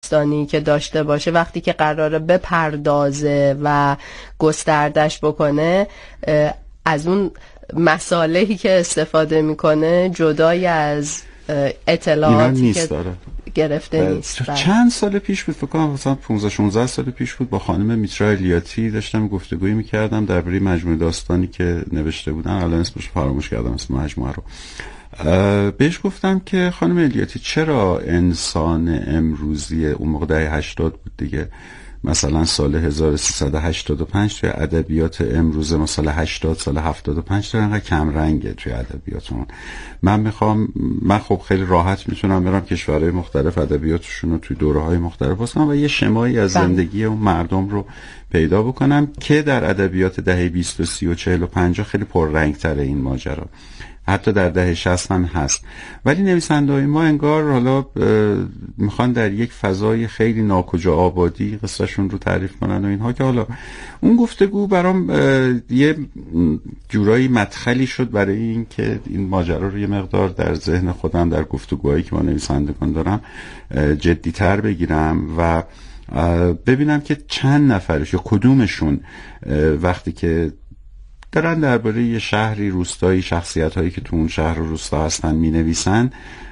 داستانی که داشته باشه وقتی که قراره بپردازه و گستردش بکنه از اون مصالحی که استفاده میکنه جدای از اطلاعاتی که گرفته نیست. چند سال پیش بود، فکر کنم مثلا 15-16 سال پیش بود، با خانم میترا الیاتی داشتم گفتگویی میکردم درباره مجموعه داستانی که نوشته بودن، الان اسمش فراموش کردم اسم مجموعه رو. بهش گفتم که خانم الیاتی چرا انسان امروزی اون موقع دهه 80 بود دیگه، مثلا سال 1385 توی ادبیات امروزه مثلا 80 سال 75 تا انقدر کم رنگه توی ادبیاتمون. من خب خیلی راحت میتونم برم کشورهای مختلف ادبیاتشون رو توی دوره‌های مختلف باز کنم و یه شمایی از زندگی اون مردم رو پیدا بکنم که در ادبیات دهه 20 و 30 و 40 و 50 خیلی پررنگ‌تره این ماجرا، حتی در دهه 60 هم هست. ولی نویسنده‌های ما انگار حالا میخوان در یک فضای خیلی ناکجا آبادی قصهشون رو تعریف کنن و اینها، که حالا اون گفتگو برام یه جورایی مدخلی شد برای این که این ماجرا رو یه مقدار در ذهن خودم در گفتگوهایی که با نویسندگان دارم جدی‌تر بگیرم و ببینم که چند نفرش یا کدومشون وقتی که دارن درباره یه شهری، روستایی، شخصیت‌هایی که تو اون شهر و روستا هستن مینویسن،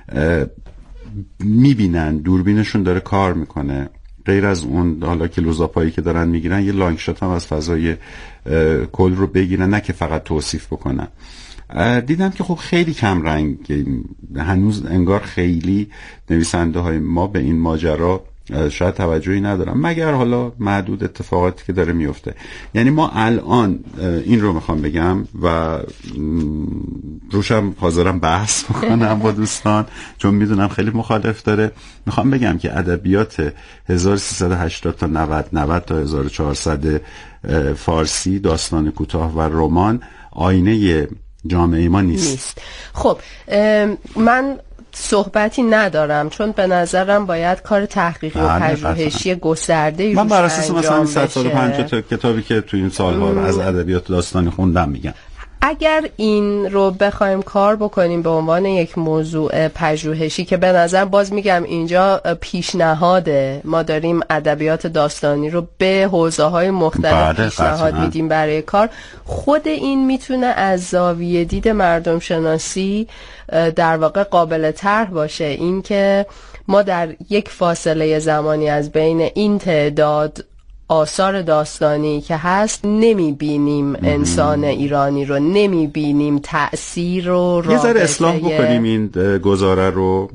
میبینن دوربینشون داره کار میکنه، غیر از اون حالا که لوزاپایی که دارن میگیرن یه لانگ شات هم از فضای کل رو بگیرن، نه که فقط توصیف بکنن. دیدم که خب خیلی کم رنگ، هنوز انگار خیلی نویسنده های ما به این ماجرا شاید توجهی ندارم، مگر حالا معدود اتفاقاتی که داره میفته. یعنی ما الان این رو میخوام بگم و روشم حاضرم بحث بکنم با دوستان چون میدونم خیلی مخالف داره. میخوام بگم که ادبیات 1380 تا 90 تا 1400 فارسی، داستان کوتاه و رمان آینه جامعه ما نیست. خب من صحبتی ندارم چون به نظرم باید کار تحقیقی و پژوهشی گسترده‌ای روش انجام بشه. من بر اساس مثلا 150 تا کتابی که تو این سال‌ها از ادبیات داستانی خوندم میگم. اگر این رو بخوایم کار بکنیم به عنوان یک موضوع پژوهشی که به نظر باز میگم اینجا پیشنهاده، ما داریم ادبیات داستانی رو به حوزه‌های مختلف پیشنهاد میدیم برای کار، خود این میتونه از زاویه دید مردم شناسی در واقع قابل طرح باشه. این که ما در یک فاصله زمانی از بین این تعداد آثار داستانی که هست نمیبینیم انسان ایرانی رو، نمیبینیم تأثیر رو، یه ذره اصلاح بکنیم این گزاره رو.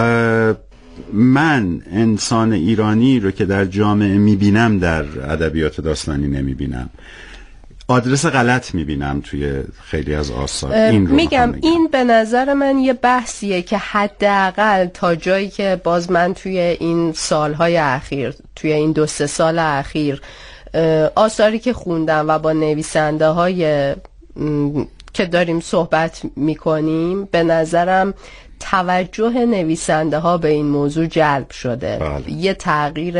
من انسان ایرانی رو که در جامعه میبینم در ادبیات داستانی نمیبینم، آدرس غلط میبینم توی خیلی از آثار. این رو میگم این به نظر من یه بحثیه که حداقل تا جایی که باز من توی این سالهای اخیر، توی این 2-3 سال اخیر آثاری که خوندم و با نویسنده های که داریم صحبت میکنیم، به نظرم توجه نویسنده ها به این موضوع جلب شده. یه تغییر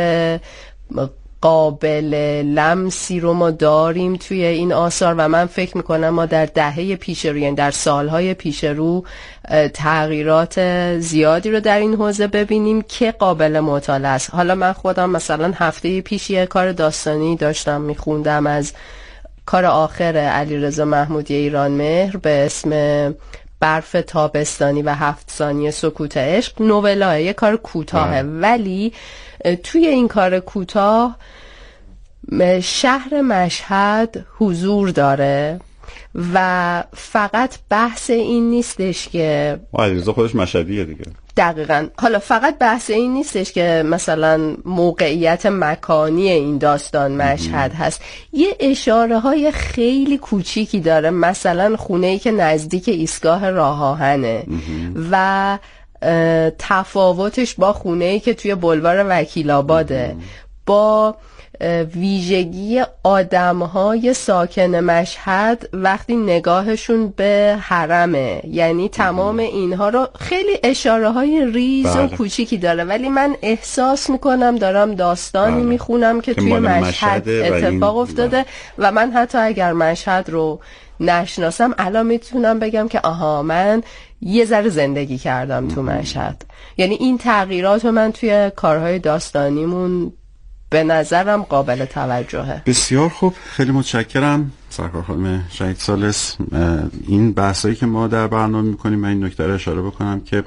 قابل لمسی رو ما داریم توی این آثار و من فکر میکنم ما در دهه پیش رو، یعنی در سالهای پیش رو، تغییرات زیادی رو در این حوزه ببینیم که قابل مطالعه است. حالا من خودم مثلا هفته پیش یه کار داستانی داشتم میخوندم از کار آخر علیرضا محمودی ایرانمهر به اسم برف تابستانی و 7 ثانیه سکوت عشق. نوئل‌ها، یه کار کوتاهه ولی توی این کار کوتاه شهر مشهد حضور داره و فقط بحث این نیستش که علیرضا خودش مشهدیه دیگه. دقیقاً. حالا فقط بحث این نیستش که مثلا موقعیت مکانی این داستان مشهد هست، یه اشاره های خیلی کوچیکی داره، مثلا خونه‌ای که نزدیک ایستگاه راه آهنه و تفاوتش با خونه‌ای که توی بلوار وکیل آباده، با ویژگی آدم‌های ساکن مشهد وقتی نگاهشون به حرمه، یعنی تمام اینها رو خیلی اشاره‌های ریز و کوچیکی داره، ولی من احساس میکنم دارم داستانی میخونم که توی مشهد اتفاق افتاده و من حتی اگر مشهد رو نشناسم الان میتونم بگم که آها من یه ذره زندگی کردم تو مشهد. یعنی این تغییرات من توی کارهای داستانیمون به نظرم قابل توجهه. بسیار خوب، خیلی متشکرم سرکار خانم شهید ثالث. این بحثایی که ما در برنامه میکنیم، من این نکته رو اشاره بکنم که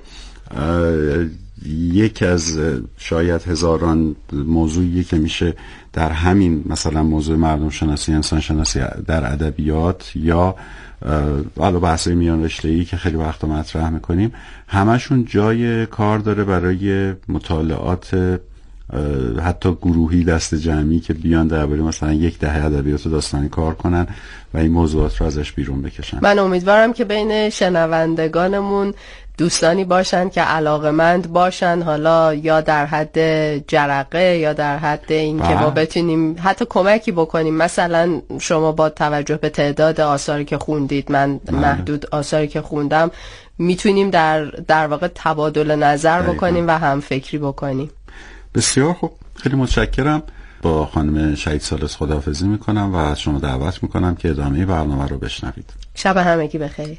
یک از شاید هزاران موضوعی که میشه در همین مثلا موضوع مردم شناسی، انسان شناسی در ادبیات یا حالا بحث‌های میان رشته‌ای که خیلی وقتا مطرح میکنیم، همشون جای کار داره برای مطالعات حتی گروهی، دست جمعی که بیان درباره مثلا یک دهه ادبیات داستانی کار کنن و این موضوعات رو ازش بیرون بکشن. من امیدوارم که بین شنوندگانمون دوستانی باشن که علاقمند باشن، حالا یا در حد جرقه یا در حد این که ما بتونیم حتی کمکی بکنیم. مثلا شما با توجه به تعداد آثاری که خوندید، من محدود آثاری که خوندم، میتونیم در واقع تبادل نظر بکنیم و هم فکری بکنیم. بسیار خوب، خیلی متشکرم. با خانم شهید ثالث خداحافظی میکنم و از شما دعوت میکنم که ادامه برنامه رو بشنوید. شب همگی بخیر.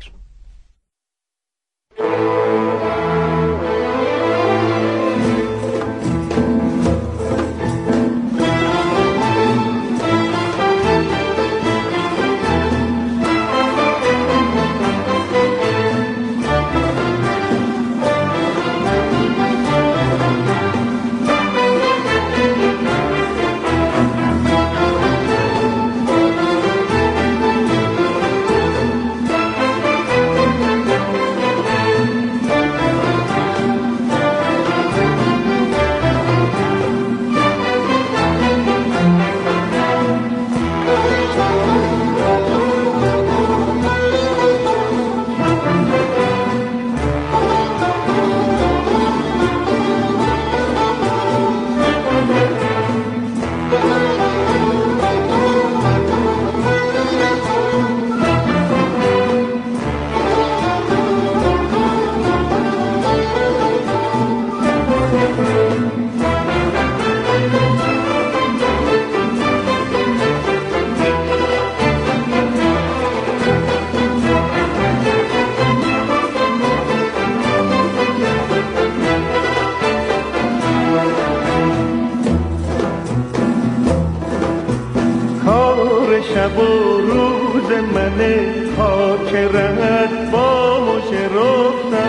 شب و روز منه، خاک رهت با مژه رفتن،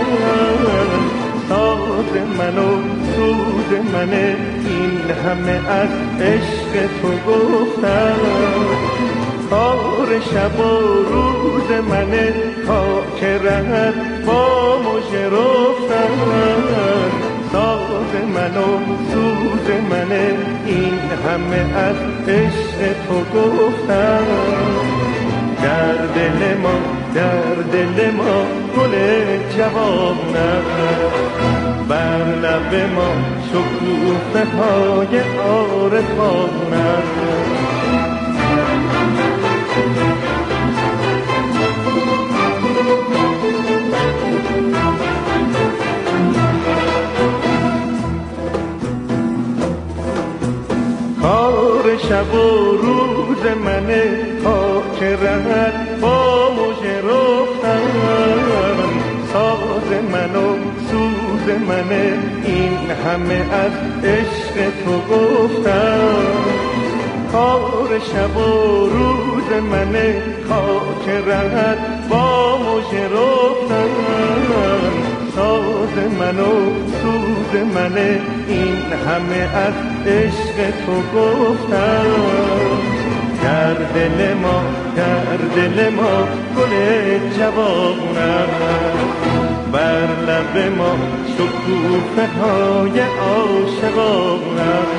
ساز من و سوز منه، این همه از عشق تو گفتن. کار شب و روز منه، خاک رهت با مژه رفتن، ساز من و سوز منه، این همه از عشق تو گفتن. در دل ما گل جواب نبود، بر لب ما شکوفه های عارفان نبود. کار شب و روز منه، خاک رهت با مژه رفتن، ساز من و سوز منه، این همه از عشق تو گفتن. کار شب و روز منه، خاک رهت با مژه رفتن، ساز من و سوز منه، این همه از عشق تو گفتن. در دل ما گل جوانم، بر لب ما شکوفه های عاشقانم.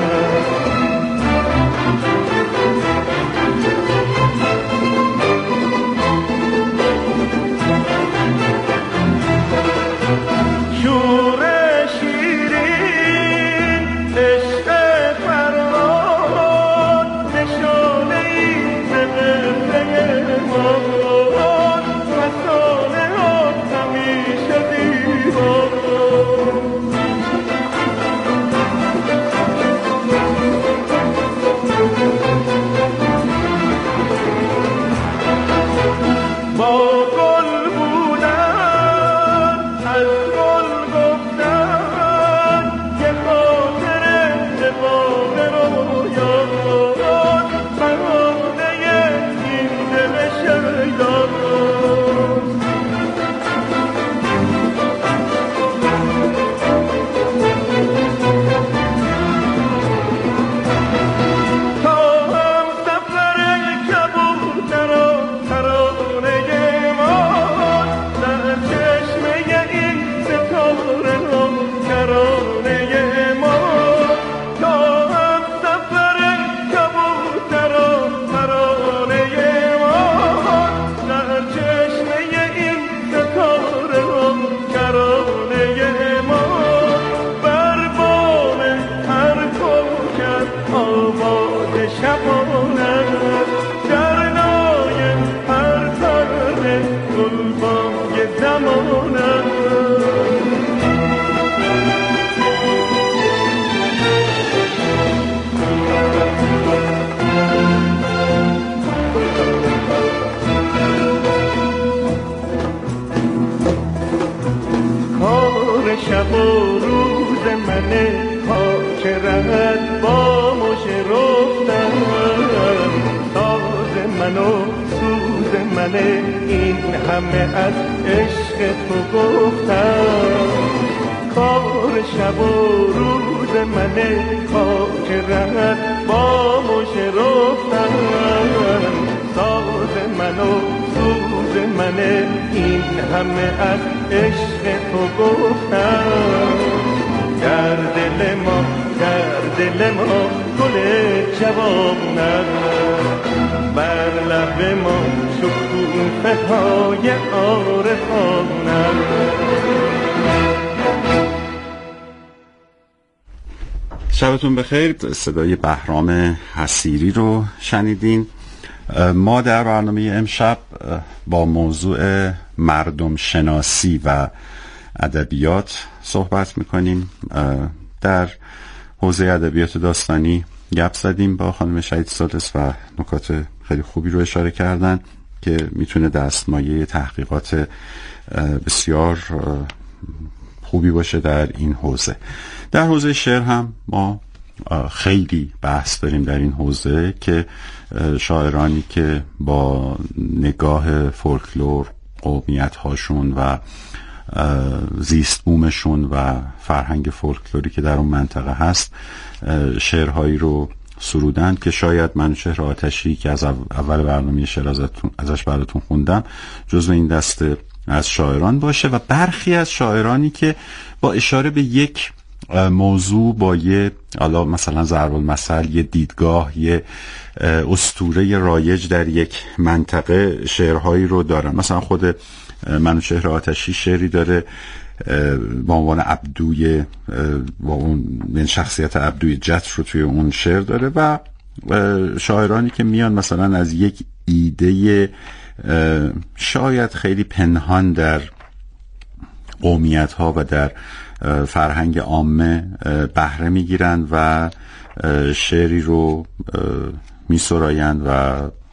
شبانه در نای هر ترانه گلبانگ زمانه شب و روز منه پاک رهد با مژه رفتم ساز من و سوز منه این همه از عشق تو گفتم کار شب و روز منه پاک رهد با مژه رفتم ساز من و سوز منه این همه از عشق تو گفتم در دل ما گل جوانم بر لب ما شکوفه های عارفانم شبتون بخیر. صدای بهرام حصیری رو شنیدین. ما در برنامه امشب با موضوع مردم شناسی و ادبیات صحبت میکنیم. در حوزه ادبیات داستانی گپ زدیم با خانم شهید سادس و نکات خیلی خوبی رو اشاره کردن که میتونه دستمایه تحقیقات بسیار خوبی باشه در این حوزه. در حوزه شعر هم ما خیلی بحث داریم در این حوزه که شاعرانی که با نگاه فولکلور قومیت هاشون و زیست بومشون و فرهنگ فولکلوری که در اون منطقه هست شعرهایی رو سرودن که شاید منوچهر آتشی که از اول برنامه شعر ازش براتون خوندم جزو این دسته از شاعران باشه و برخی از شاعرانی که با اشاره به یک موضوع با یه مثلا ضرب المثل یه دیدگاه یه اسطوره رایج در یک منطقه شعرهایی رو دارن. مثلا خود منوچهر آتشی شعری داره با عنوان عبدوی با اون شخصیت عبدوی جت رو توی اون شعر داره و شاعرانی که میان مثلا از یک ایده شاید خیلی پنهان در قومیت ها و در فرهنگ عامه بهره میگیرن و شعری رو میسرایند و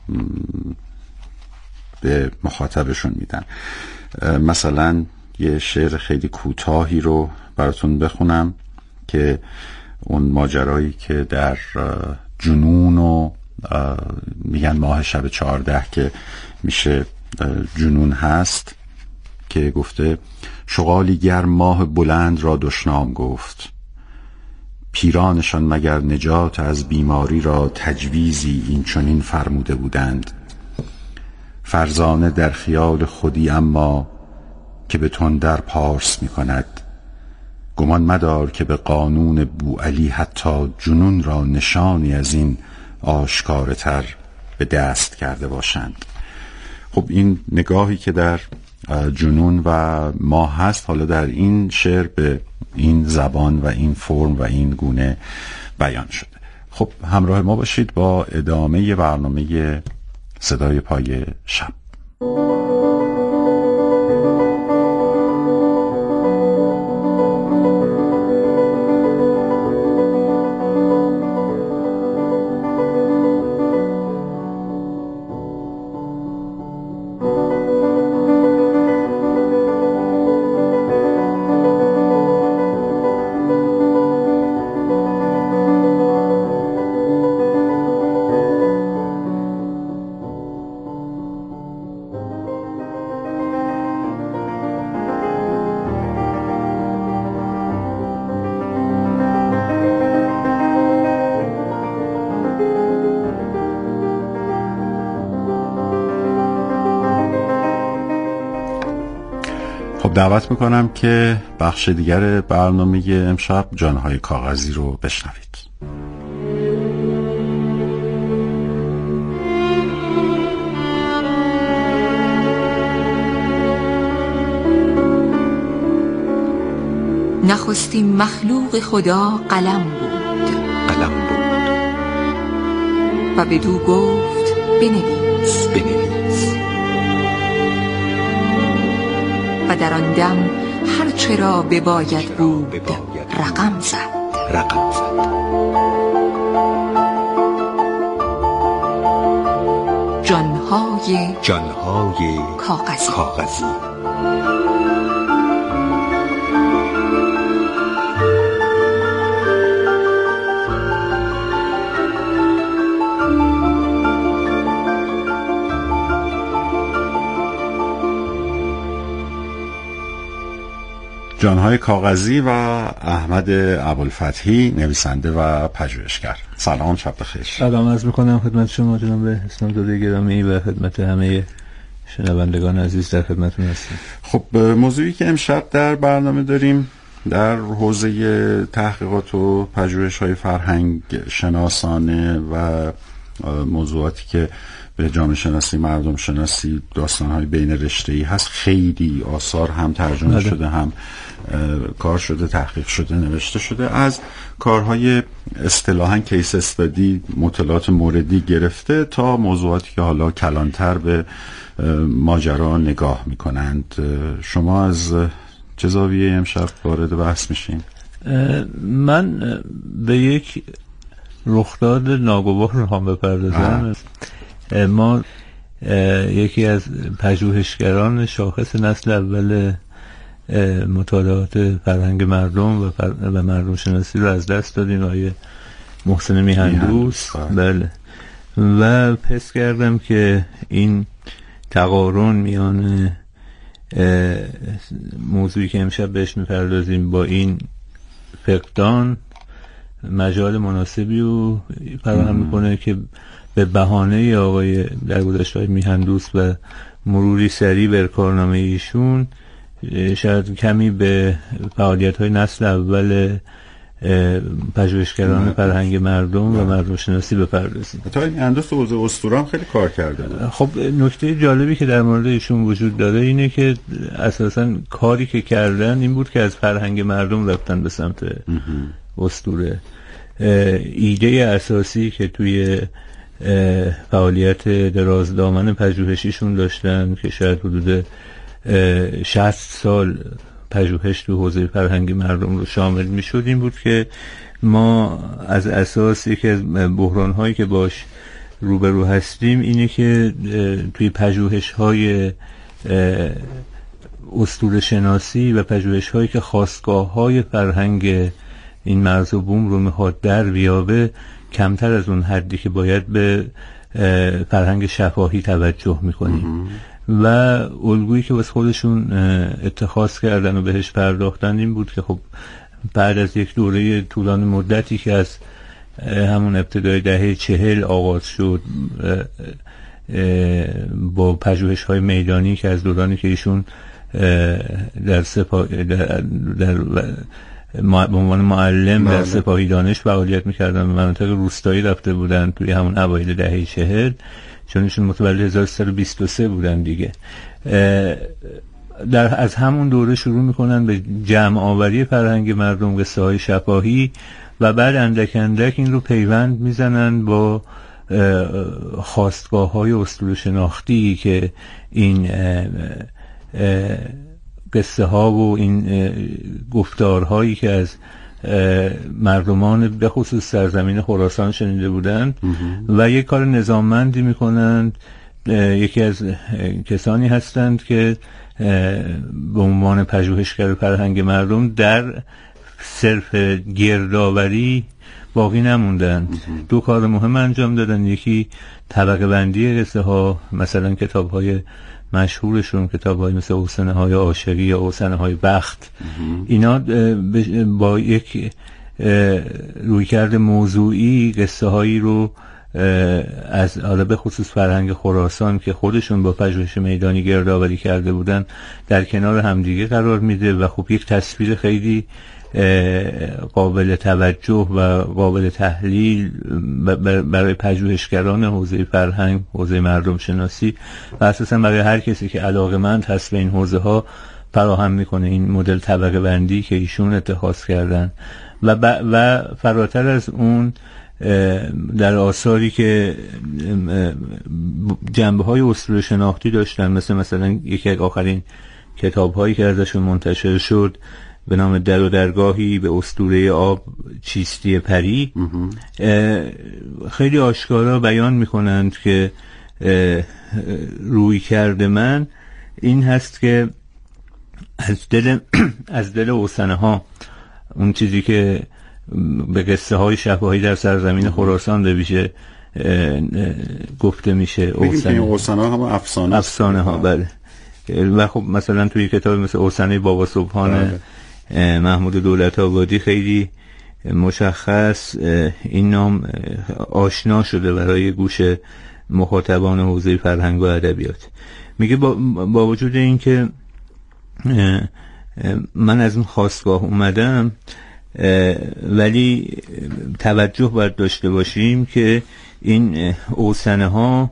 به مخاطبشون میدن. مثلا یه شعر خیلی کوتاهی رو براتون بخونم که اون ماجرایی که در جنون و میگن ماه شب 14 که میشه جنون هست که گفته شغالی گر ماه بلند را دشنام گفت پیرانشان مگر نجات از بیماری را تجویزی این چنین فرموده بودند فرزانه در خیال خودی اما که به تندر پارس می کند گمان مدار که به قانون بوعلی حتی جنون را نشانی از این آشکارتر به دست کرده باشند. خب این نگاهی که در جنون و ما هست حالا در این شعر به این زبان و این فرم و این گونه بیان شده. خب همراه ما باشید با ادامه برنامه صدای پای شب. دعوت میکنم که بخش دیگر برنامه امشب جانهای کاغذی رو بشنوید. نخستین مخلوق خدا قلم بود. و بدو گفت بنویس. و در آن دم هر چرا بباید بود رقم زد. جانهای کاغذی. جانهای کاغذی و احمد ابوالفتحی، نویسنده و پژوهشگر. سلام، شب بخیر. سلام عرض می‌کنم خدمت شما جناب اسلامزاده گرامی و خدمت همه شنوندگان عزیز در خدمتتون هستیم. خب موضوعی که امشب در برنامه داریم در حوزه تحقیقات و پژوهش‌های فرهنگ شناسانه و موضوعاتی که به جامعه شناسی، مردم شناسی، داستان‌های بین رشته‌ای هست. خیلی آثار هم ترجمه شده، هم کار شده، تحقیق شده، نوشته شده، از کارهای اصطلاحاً کیس استادی، مطالعات موردی گرفته تا موضوعاتی که حالا کلانتر به ماجرا نگاه می‌کنند. شما از چه زاویه امشب وارد بحث میشین؟ من به یک رخداد ناگوار رو هم بپردازم. ما یکی از پژوهشگران شاخص نسل اول مطالعات فرهنگ مردم و مردم شناسی رو از دست دادیم، آقای محسن میهندوست. بله. و حس کردم که این تقارن میان موضوعی که امشب بهش میپردازیم با این فقدان مجال مناسبی رو فراهم میکنه که به بهانه آقای در گذشته میهندوست و مروری سریع بر کارنامه ایشون شاید کمی به فعالیت‌های نسل اول پژوهشگران فرهنگ مردم و مردم شناسی بپردازیم. تا میهندوست و حوزه اسطوره هم خیلی کار کرده. خب نکته جالبی که در مورد ایشون وجود داره اینه که اساساً کاری که کردن این بود که از فرهنگ مردم رفتن به سمت اسطوره. ایده اساسی که توی فعالیت درازدامن پژوهشیشون داشتن که شاید حدود 60 سال پژوهش تو حوزه فرهنگ مردم رو شامل می‌شد این بود که ما از اساس یکی از بحران‌هایی که باش روبرو هستیم اینه که توی پژوهش‌های اسطوره شناسی و پژوهش‌هایی که خاستگاه‌های فرهنگ این مرز و بوم رو میخواد در بیابه کمتر از اون حدی که باید به فرهنگ شفاهی توجه میکنیم و الگویی که واسه خودشون اتخاذ کردن و بهش پرداختن این بود که خب بعد از یک دوره طولانی مدتی که از همون ابتدای دهه 40 آغاز شد با پژوهش‌های میدانی که از دورانی که ایشون در به عنوان معلم در سپاهی دانش فعالیت می‌کردن، به مناطق روستایی رفته بودن توی همون اوایل دهه 40 چون ایشون متولد 1323 بودن دیگه. از همون دوره شروع میکنن به جمع آوری فرهنگ مردم، قصه های شفاهی و بعد اندک اندک این رو پیوند میزنن با خواستگاه های اسطوره شناختی که این قصه ها و این گفتارهایی که از مردمان به خصوص سرزمین خراسان شنیده بودند و یک کار نظاممندی میکنند. یکی از کسانی هستند که به عنوان پژوهشگر فرهنگ مردم در صرف گردآوری باقی نموندند. دو کار مهم انجام دادن. یکی طبقه بندی قصه ها، مثلا کتاب های مشهورشون کتاب های مثل اوسنه های عاشقی یا اوسنه های بخت، اینا با یک رویکرد موضوعی قصه هایی رو از حالا به خصوص فرهنگ خراسان که خودشون با پژوهش میدانی گردآوری کرده بودن در کنار همدیگه قرار میده و خب یک تصویر خیلی قابل توجه و قابل تحلیل برای پژوهشگران حوزه فرهنگ، حوزه مردم شناسی و اساسا برای هر کسی که علاقه‌مند هست به این حوزه ها فراهم میکنه. این مدل طبقه بندی که ایشون اتخاذ کردن و فراتر از اون در آثاری که جنبه‌های اسطوره شناختی داشتن، مثلا یکی از آخرین کتاب‌هایی که ازشون منتشر شد به نام در و درگاهی به اسطوره آب چیستی پری، خیلی آشکارا بیان می‌کنند که روی کرده من این هست که از دل اوسنه ها، اون چیزی که به قصه های شفاهی در سرزمین خراسان به ویژه گفته میشه، اوسنه ها هم افسانه ها. بله. و خب مثلا توی کتاب مثل اوسنه بابا سبحان محمود دولت آبادی خیلی مشخص این نام آشنا شده برای گوش مخاطبان حوزه فرهنگ و ادبیات. میگه با وجود این که من از اون خاستگاه اومدم، ولی توجه باید داشته باشیم که این اوسنه ها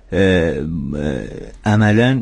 عملاً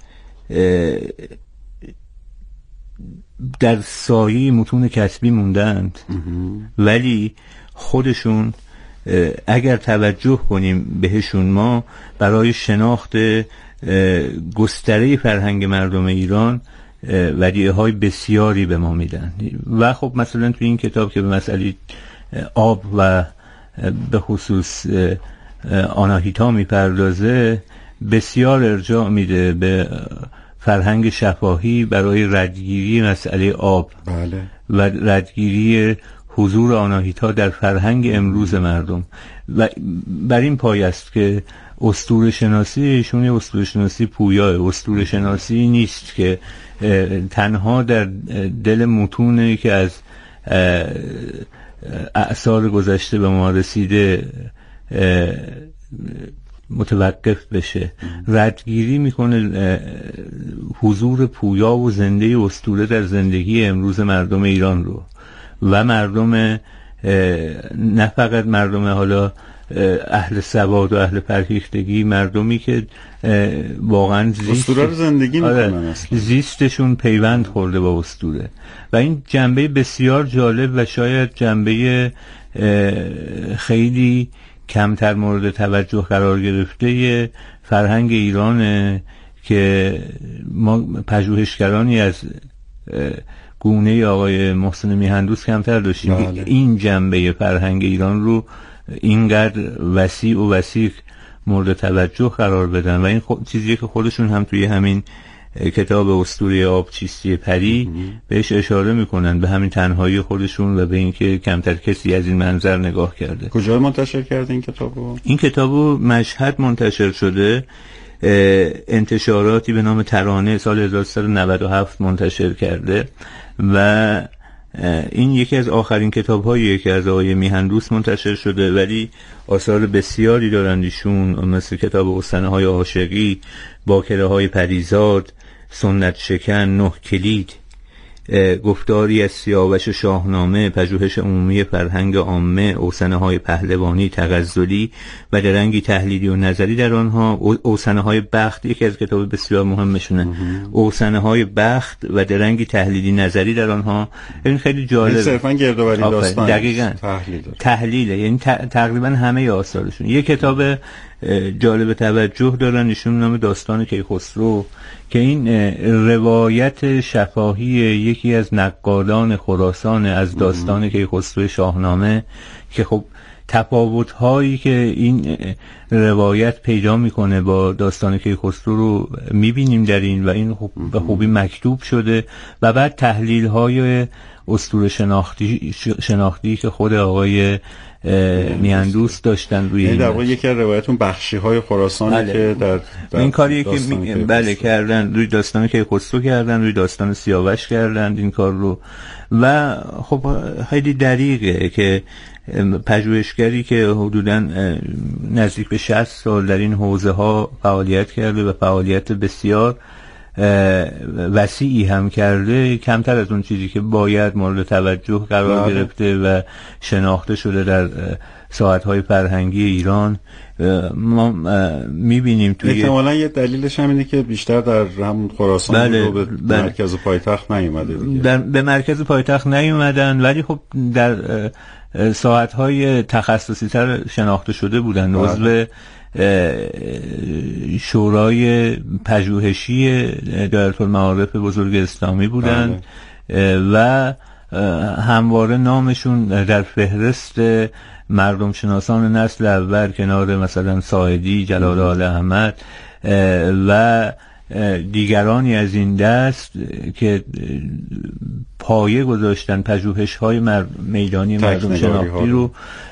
در سایه متون کتبی موندند، ولی خودشون اگر توجه کنیم بهشون ما برای شناخت گستره فرهنگ مردم ایران ودیعه های بسیاری به ما میدن. و خب مثلا توی این کتاب که به مسئله آب و به خصوص آناهیتا میپردازه، بسیار ارجاع میده به فرهنگ شفاهی برای ردگیری مسئله آب. بله. و ردگیری حضور آناهیتا در فرهنگ امروز مردم. و بر این پای است که اسطوره شناسی ایشون اسطوره شناسی پویا، اسطوره شناسی نیست که تنها در دل متونی که از اعصار گذشته به ما رسیده متوقف بشه. ردگیری میکنه حضور پویا و زنده اسطوره در زندگی امروز مردم ایران رو، و مردم نه فقط مردم حالا اهل سواد و اهل فرهیختگی، مردمی که واقعا اسطوره رو زندگی میکنن، زیستشون پیوند خورده با اسطوره. و این جنبه بسیار جالب و شاید جنبه خیلی کمتر مورد توجه قرار گرفته فرهنگ ایرانه که ما پژوهشگرانی از گونه آقای محسن میهندوست کمتر داشتیم. بله. این جنبه فرهنگ ایران رو اینقدر وسیع و وسیع مورد توجه قرار بدن، و این چیزیه که خودشون هم توی همین کتاب اسطوره آب چیستی پری بهش اشاره میکنن، به همین تنهایی خودشون و به اینکه کمتر کسی از این منظر نگاه کرده. کجا منتشر کرده این کتابو؟ این کتابو مشهد منتشر شده، انتشاراتی به نام ترانه سال 1397 منتشر کرده، و این یکی از آخرین کتاب‌هاییه که از آقای میهندوست منتشر شده، ولی آثار بسیاری دارند ایشون، مثل کتاب اوسنه‌های عاشقی، باکره‌های پریزاد، سنت شکن، 9 کلید، گفتاری از سیاوش شاهنامه، پژوهش عمومی فرهنگ عامه، اوسنه‌های پهلوانی، تغزلی و درنگی تحلیلی و نظری در آنها، اوسنه‌های بخت، یکی از کتاب بسیار مهمشونه، اوسنه‌های بخت و درنگی تحلیلی نظری در آنها. این خیلی جالب، صرفاً گردآوری داستان، دقیقاً تحلیله، یعنی تقریبا همه آثارشون. یک کتاب جالب توجه دارن ایشون نام داستان کیخسرو، که این روایت شفاهی یکی از نقادان خراسان از داستان کیخسرو شاهنامه، که خب تفاوت‌هایی که این روایت پیدا میکنه با داستان کیخسرو رو میبینیم در این، و این به خوبی مکتوب شده، و بعد تحلیل‌های اسطوره شناختی که خود آقای میهندوست داشتن روی این. در واقع یکی از روایتون بخشی‌های خراسانی بله. که در این کاریه که بله کردن، روی داستان کیخسرو کردن، روی داستان سیاوش کردن این کار رو. و خب خیلی دقیقه که پژوهشگری که حدوداً نزدیک به 60 سال در این حوزه ها فعالیت کرده و فعالیت بسیار وسیعی هم کرده، کمتر از اون چیزی که باید مورد توجه قرار گرفته و شناخته شده در ساعت‌های فرهنگی ایران ما می‌بینیم توی احتمالاً یه دلیلش هم اینه که بیشتر در همون خراسان بله، رو به مرکز پایتخت نیومده دیگه. به مرکز پایتخت نیومدن، ولی خب در ساعت‌های تخصصی‌تر شناخته شده بودن. عضو شورای پژوهشی دایره‌المعارف بزرگ اسلامی بودند و همواره نامشون در فهرست مردم شناسان نسل اول کنار مثلا ساعدی، جلال آل احمد و دیگرانی از این دست که پایه گذاشتن پژوهش‌های میدانی مردم شناختی رو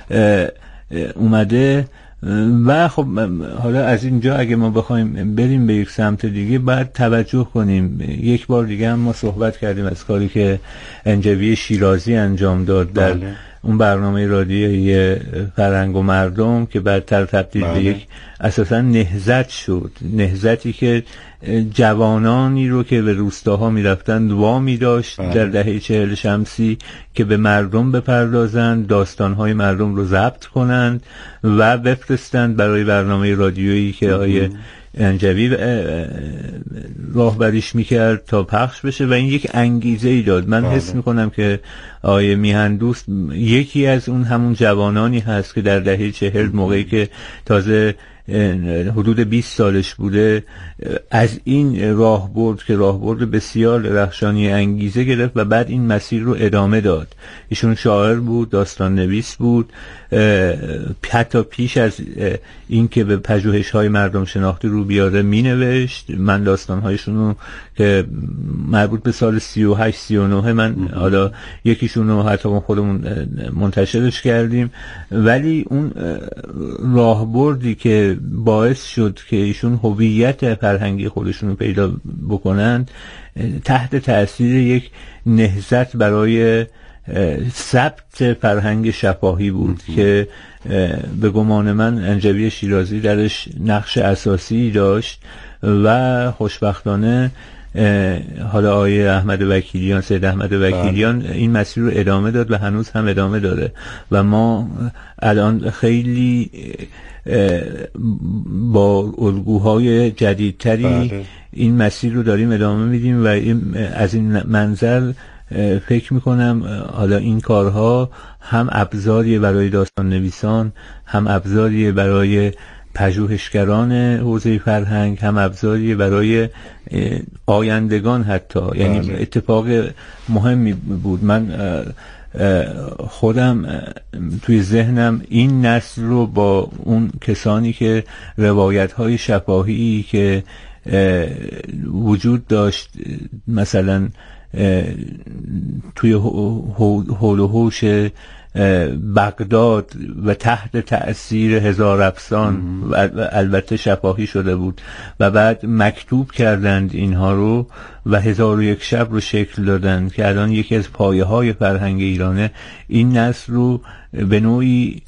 اومده. و خب حالا از اینجا اگه ما بخوایم بریم به یک سمت دیگه باید توجه کنیم. یک بار دیگه هم ما صحبت کردیم از کاری که انجوی شیرازی انجام داد در اون برنامه رادیویی فرهنگ و مردم که بعدتر تبدیل به یک اساسا نهضت شد، نهضتی که جوانانی رو که به روستاها میرفتند وامی داشت در دهه 40 شمسی که به مردم بپردازند، داستانهای مردم رو ضبط کنند و بفرستند برای برنامه رادیویی که آیه انجوی راهبریش میکرد تا پخش بشه و این یک انگیزه ای داد. من حس میکنم که آیه میهندوست یکی از اون همون جوانانی هست که در دهه 40 موقعی که تازه حدود 20 سالش بوده از این راهبرد که راهبرد بسیار درخشانی انگیزه گرفت و بعد این مسیر رو ادامه داد. ایشون شاعر بود، داستان نویس بود، حتی پیش از این که به پژوهش‌های مردم شناختی رو بیاره مینوشت. من داستان‌هایشون رو که مربوط به سال 38 39 من حالا یکیشون رو حتی خودمون منتشرش کردیم، ولی اون راهبردی که باعث شد که ایشون هویت فرهنگی خودشون رو پیدا بکنند تحت تأثیر یک نهضت برای ثبت فرهنگ شفاهی بود که به گمان من انجوی شیرازی درش نقش اساسی داشت و خوشبختانه حالا آقای احمد وکیلیان، سید احمد وکیلیان این مسیر رو ادامه داد و هنوز هم ادامه داره و ما الان خیلی با الگوهای جدیدتری این مسیر رو داریم ادامه میدیم و از این منظر فکر میکنم حالا این کارها هم ابزاریه برای داستان نویسان، هم ابزاریه برای پژوهشگران حوزه فرهنگ، هم ابزاریه برای آیندگان حتی. یعنی اتفاق مهمی بود. من خودم توی ذهنم این نسل رو با اون کسانی که روایت‌های شفاهی که وجود داشت مثلا توی حول و حوش بغداد و تحت تأثیر هزار افسان و البته شفاهی شده بود و بعد مکتوب کردند اینها رو و 1001 شب رو شکل دادند که الان یکی از پایه های فرهنگ ایرانه. این نسل رو به نوعی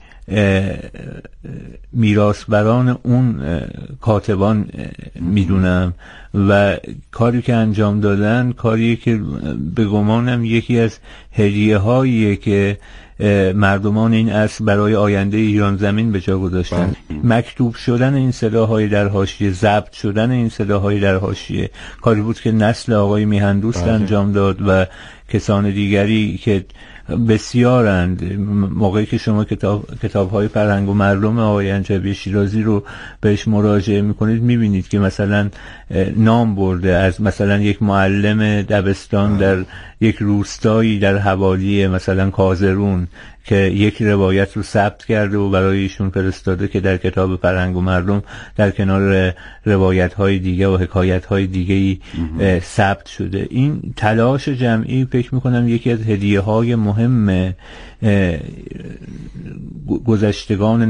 میراثبران اون کاتبان میدونم و کاری که انجام دادن کاریه که به گمانم یکی از هدیه هاییه که مردمان این عصر برای آینده ایران زمین به جا گذاشتن. مکتوب شدن این صداهای در حاشیه، ضبط شدن این صداهای در حاشیه کاری بود که نسل آقای میهندوست انجام داد و کسان دیگری که بسیارند. موقعی که شما کتاب‌های فرهنگ و مردم آقای انجوی شیرازی رو بهش مراجعه می‌کنید می‌بینید که مثلا نام برده از مثلا یک معلم دبستان در یک روستایی در حوالی مثلا کازرون که یک روایت رو ثبت کرده و برای ایشون فرستاده که در کتاب فرهنگ و مردم در کنار روایت‌های دیگه و حکایت‌های دیگه‌ای ثبت شده. این تلاش جمعی فکر می‌کنم یکی از هدیه‌های مهم گذشتگان